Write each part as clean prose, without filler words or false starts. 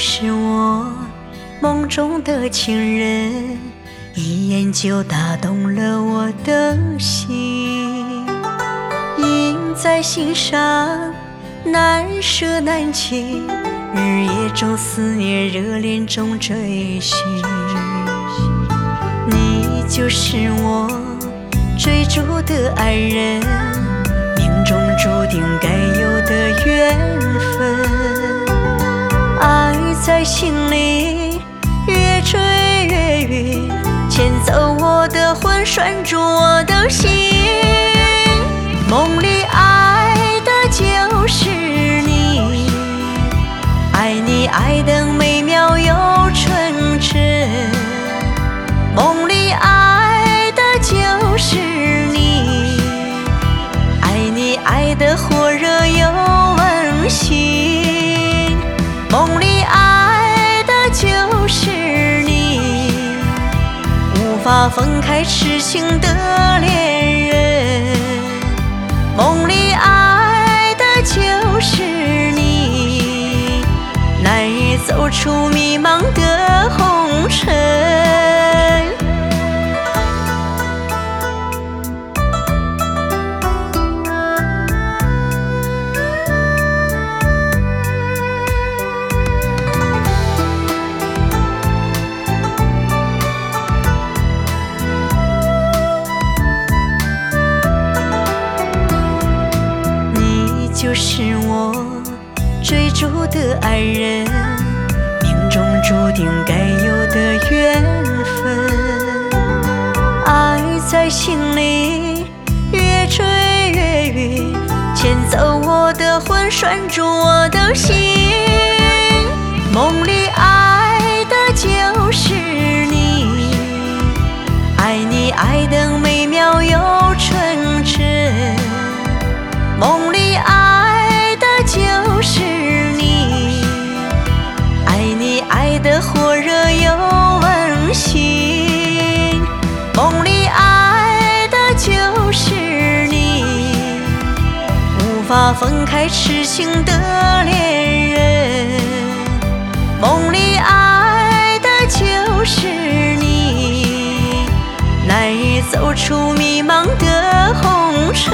就是我梦中的情人，一眼就打动了我的心，印在心上，难舍难弃，日夜中思念，热恋中追寻。你就是我追逐的爱人，命中注定该有的缘分。爱在心里越追越远，牵走我的魂，拴住我的心。梦里爱的就是你，爱你爱得美妙又纯真。梦里爱的就是你，爱你爱得火热又温馨。梦里爱的就是你，无法分开痴情的恋人。梦里爱的就是你，难以走出迷茫的红尘。就是我追逐的爱人，命中注定该有的缘分。爱在心里越追越远，牵走我的魂，拴住我的心。梦里爱的就是你，爱你爱得美妙又纯真。梦里爱的就是你，爱你爱得火热又温馨。梦里爱的就是你，无法分开痴情的恋人。梦里爱的就是你，难以走出迷茫的红尘。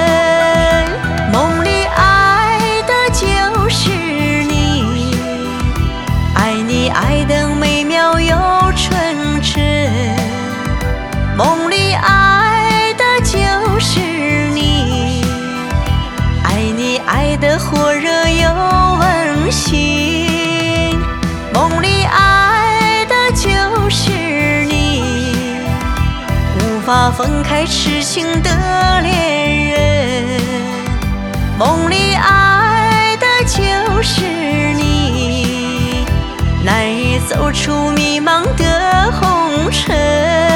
梦里爱的就是你，爱你爱得美妙又纯真。梦里爱的就是你，爱你爱得火热又温馨。梦里爱的就是你，无法分开痴情的恋人。梦里爱的就是你，难以走出迷茫的红尘。